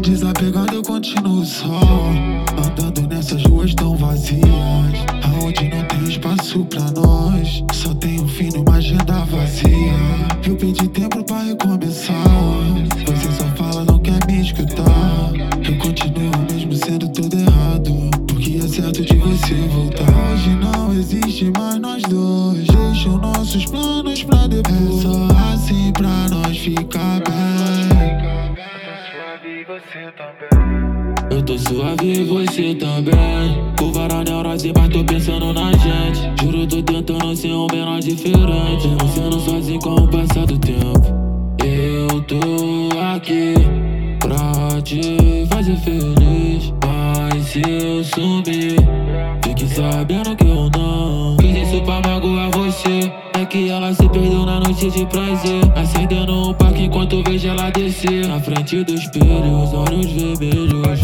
Desapegado eu continuo só, andando nessas ruas tão vazias, aonde não tem espaço pra nós, só tem um fim numa agenda vazia. Eu pedi tempo pra recomeçar, você só fala, não quer me escutar. Eu continuo mesmo sendo tudo errado, porque é certo de você voltar. Hoje não existe mais nós dois, deixa os nossos planos pra depois. É só assim pra nós ficar bem. Eu tô suave e você também. Com várias neuroses, mas tô pensando na gente. Juro, tô tentando ser um menor diferente, não sendo sozinho com o passar do tempo. Eu tô aqui pra te fazer feliz, mas se eu sumir, fique sabendo que eu não fiz isso pra magoar você. É que ela se perdeu na noite de prazer, acendendo um parque enquanto vejo ela descer na frente do espelho, os olhos vermelhos.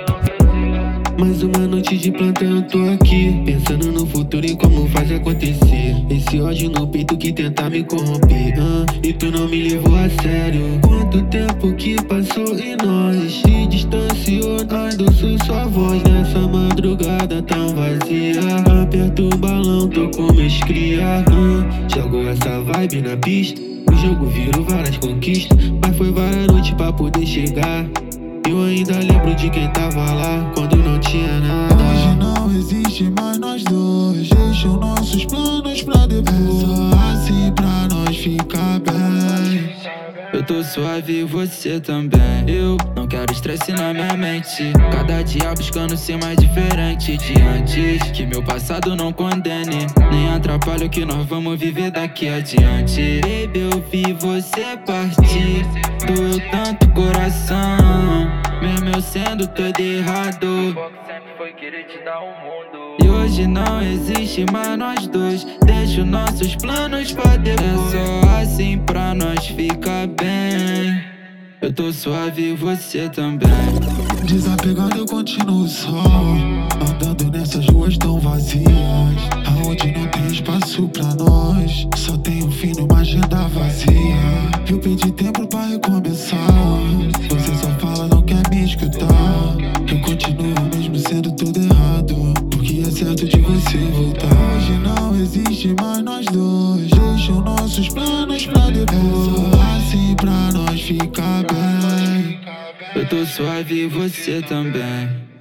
Mais uma noite de plantão, eu tô aqui pensando no futuro e como faz acontecer. Esse ódio no peito que tenta me corromper, e tu não me levou a sério. Quanto tempo que passou e nós se distanciou, ainda ouço sua voz nessa madrugada tão vazia. Aperto o balão, tô com meus cria, jogo essa vibe na pista. O jogo virou várias conquistas, mas foi várias noites pra poder chegar. Eu ainda lembro de quem tava lá quando não tinha nada. Hoje não existe mais nós dois, deixa os nossos planos pra depois. É só assim pra nós ficar bem. Eu tô suave e você também. Eu não quero estresse na minha mente, cada dia buscando ser mais diferente de antes. Que meu passado não condene, nem atrapalhe o que nós vamos viver daqui adiante. Baby, eu vi você partir, doeu tanto coração, mesmo eu sendo todo errado. O foco sempre foi querer te dar um mundo. E hoje não existe mais nós dois, deixa os nossos planos pra depois. É só assim pra nós ficar bem. Eu tô suave e você também. Desapegado eu continuo só, andando nessas ruas tão vazias, aonde não tem espaço pra nós, só tem um fim numa agenda vazia. Eu pedi tempo pra recomeçar, você só fala, não quer me escutar. Eu continuo mesmo sendo tudo errado, porque é certo de você voltar. Hoje não existe mais nós dois, deixa os nossos planos pra depois. É só assim pra nós ficar bem. Eu tô suave e você também.